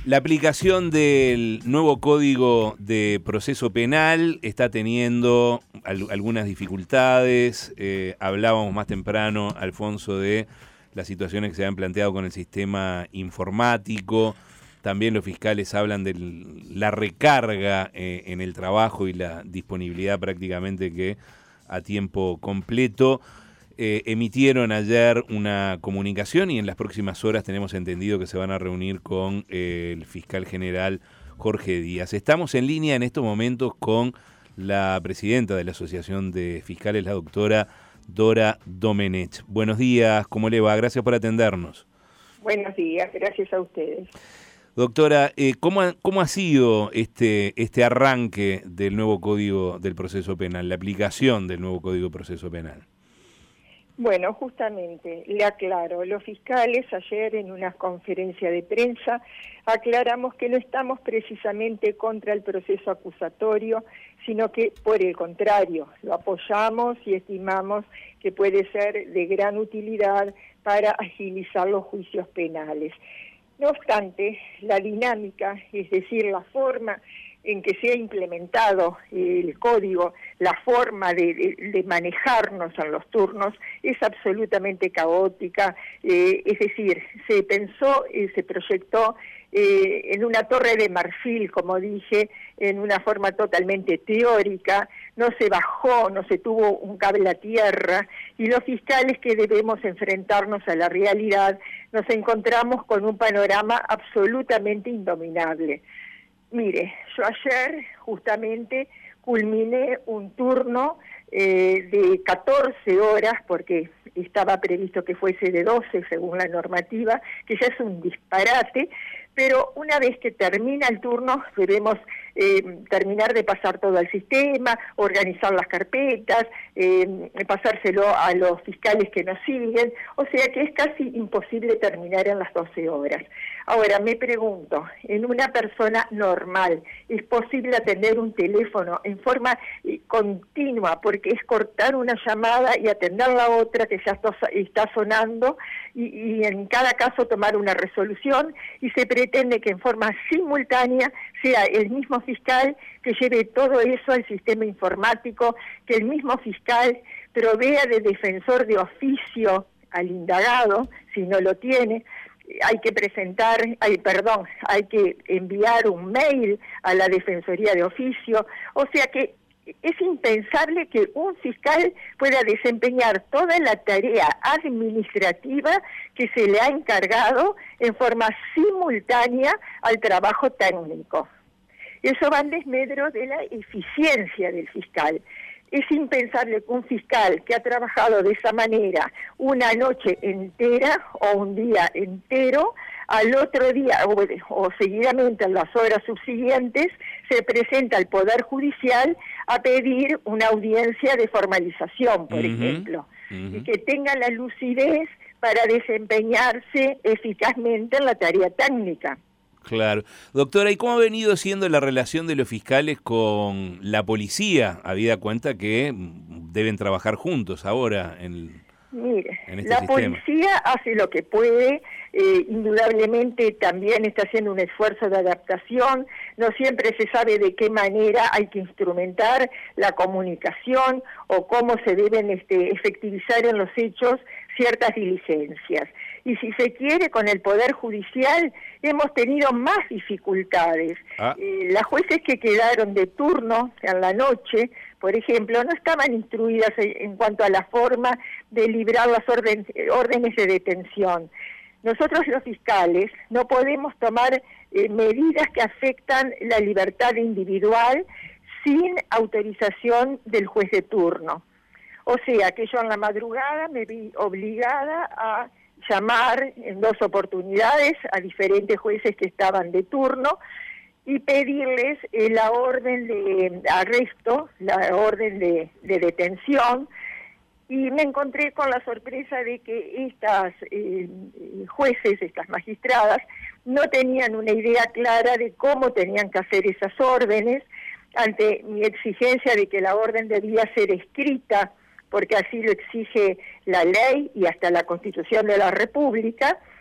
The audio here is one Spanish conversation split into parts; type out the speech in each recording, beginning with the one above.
La aplicación del nuevo Código de Proceso Penal está teniendo algunas dificultades. Hablábamos más temprano, Alfonso, de las situaciones que se han planteado con el sistema informático. También los fiscales hablan de la recarga en el trabajo y la disponibilidad prácticamente que a tiempo completo. Emitieron ayer una comunicación y en las próximas horas tenemos entendido que se van a reunir con el fiscal general Jorge Díaz. Estamos en línea en estos momentos con la presidenta de la Asociación de Fiscales, la doctora Dora Domenech. Buenos días, ¿cómo le va? Gracias por atendernos. Buenos días, gracias a ustedes. Doctora, ¿cómo ha sido este arranque del nuevo Código del Proceso Penal, la aplicación del nuevo Código de Proceso Penal? Bueno, justamente, le aclaro, los fiscales ayer en una conferencia de prensa aclaramos que no estamos precisamente contra el proceso acusatorio, sino que por el contrario, lo apoyamos y estimamos que puede ser de gran utilidad para agilizar los juicios penales. No obstante, la dinámica, es decir, la forma en que se ha implementado el código, la forma de manejarnos en los turnos es absolutamente caótica, es decir, se pensó, se proyectó en una torre de marfil, como dije, en una forma totalmente teórica, no se bajó, no se tuvo un cable a tierra, y los fiscales que debemos enfrentarnos a la realidad nos encontramos con un panorama absolutamente indominable. Mire, yo ayer justamente culminé un turno de 14 horas, porque estaba previsto que fuese de 12 según la normativa, que ya es un disparate, pero una vez que termina el turno debemos terminar de pasar todo al sistema, organizar las carpetas, pasárselo a los fiscales que nos siguen, o sea que es casi imposible terminar en las 12 horas. Ahora, me pregunto, en una persona normal, ¿es posible atender un teléfono en forma continua? Porque es cortar una llamada y atender la otra que ya está sonando y en cada caso tomar una resolución, y se pretende que en forma simultánea sea el mismo fiscal que lleve todo eso al sistema informático, que el mismo fiscal provea de defensor de oficio al indagado, si no lo tiene. Hay que enviar un mail a la Defensoría de Oficio, o sea que es impensable que un fiscal pueda desempeñar toda la tarea administrativa que se le ha encargado en forma simultánea al trabajo técnico. Eso va en desmedro de la eficiencia del fiscal. Es impensable que un fiscal que ha trabajado de esa manera una noche entera o un día entero, al otro día o seguidamente en las horas subsiguientes se presenta al Poder Judicial a pedir una audiencia de formalización, por ejemplo, y que tenga la lucidez para desempeñarse eficazmente en la tarea técnica. Claro. Doctora, ¿y cómo ha venido siendo la relación de los fiscales con la policía? Habida cuenta que deben trabajar juntos ahora en este la sistema. Policía hace lo que puede, indudablemente también está haciendo un esfuerzo de adaptación, no siempre se sabe de qué manera hay que instrumentar la comunicación o cómo se deben efectivizar en los hechos ciertas diligencias. Y si se quiere, con el Poder Judicial hemos tenido más dificultades. Las jueces que quedaron de turno en la noche, por ejemplo, no estaban instruidas en cuanto a la forma de librar las órdenes de detención. Nosotros los fiscales no podemos tomar medidas que afectan la libertad individual sin autorización del juez de turno. O sea que yo en la madrugada me vi obligada a llamar en 2 oportunidades a diferentes jueces que estaban de turno y pedirles la orden de arresto, la orden de detención, y me encontré con la sorpresa de que estas jueces, estas magistradas, no tenían una idea clara de cómo tenían que hacer esas órdenes. Ante mi exigencia de que la orden debía ser escrita, porque así lo exige la ley y hasta la Constitución de la República,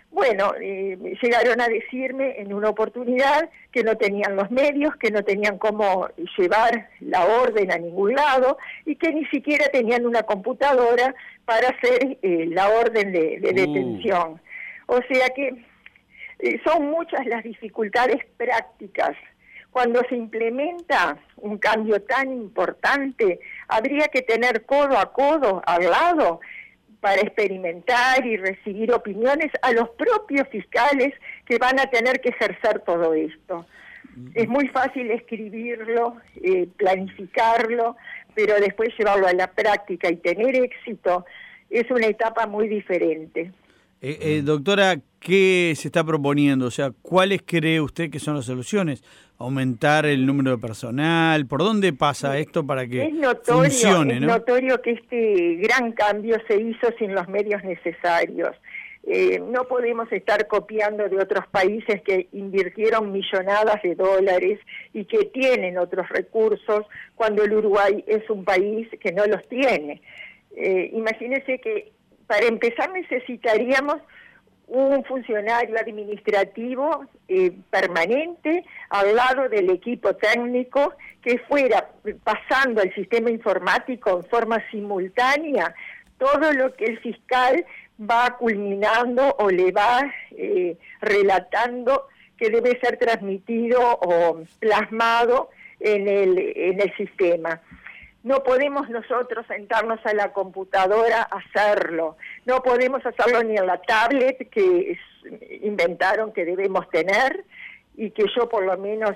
Bueno, llegaron a decirme en una oportunidad que no tenían los medios, que no tenían cómo llevar la orden a ningún lado y que ni siquiera tenían una computadora para hacer la orden de detención. O sea que son muchas las dificultades prácticas. Cuando se implementa un cambio tan importante, habría que tener codo a codo al lado para experimentar y recibir opiniones a los propios fiscales que van a tener que ejercer todo esto. Es muy fácil escribirlo, planificarlo, pero después llevarlo a la práctica y tener éxito es una etapa muy diferente. Doctora, ¿qué se está proponiendo? O sea, ¿cuáles cree usted que son las soluciones? ¿Aumentar el número de personal? ¿Por dónde pasa esto para que funcione? Es notorio que este gran cambio se hizo sin los medios necesarios. No podemos estar copiando de otros países que invirtieron millonadas de dólares y que tienen otros recursos cuando el Uruguay es un país que no los tiene. Imagínense que para empezar necesitaríamos un funcionario administrativo permanente al lado del equipo técnico que fuera pasando al sistema informático en forma simultánea todo lo que el fiscal va culminando o le va relatando que debe ser transmitido o plasmado en el sistema. No podemos nosotros sentarnos a la computadora a hacerlo, no podemos hacerlo ni en la tablet que inventaron que debemos tener y que yo por lo menos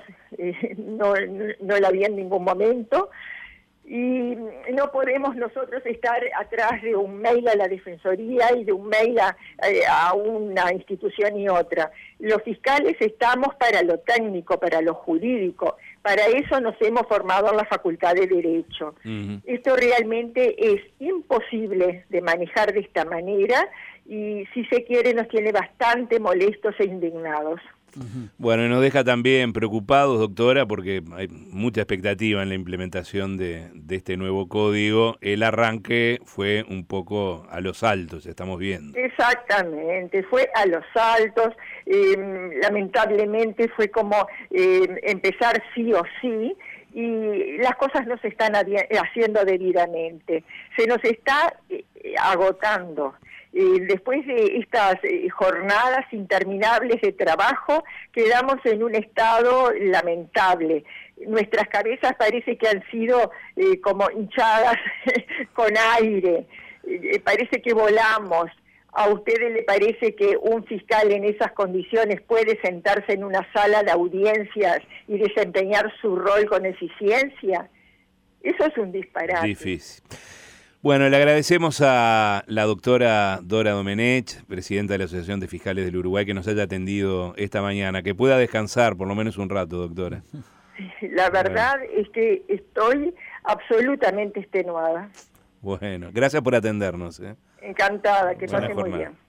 no la vi en ningún momento, y no podemos nosotros estar atrás de un mail a la Defensoría y de un mail a una institución y otra. Los fiscales estamos para lo técnico, para lo jurídico, para eso nos hemos formado en la Facultad de Derecho. Esto realmente es imposible de manejar de esta manera y si se quiere nos tiene bastante molestos e indignados. Bueno, y nos deja también preocupados, doctora, porque hay mucha expectativa en la implementación de este nuevo código. El arranque fue un poco a los altos, estamos viendo. Exactamente, fue a los altos. Lamentablemente fue como empezar sí o sí, y las cosas no se están haciendo debidamente. Se nos está agotando. Después de estas jornadas interminables de trabajo, quedamos en un estado lamentable. Nuestras cabezas parece que han sido como hinchadas con aire, parece que volamos. ¿A ustedes le parece que un fiscal en esas condiciones puede sentarse en una sala de audiencias y desempeñar su rol con eficiencia? Eso es un disparate. Difícil. Bueno, le agradecemos a la doctora Dora Domenech, presidenta de la Asociación de Fiscales del Uruguay, que nos haya atendido esta mañana. Que pueda descansar por lo menos un rato, doctora. La verdad es que estoy absolutamente extenuada. Bueno, gracias por atendernos. Encantada, que pase muy bien.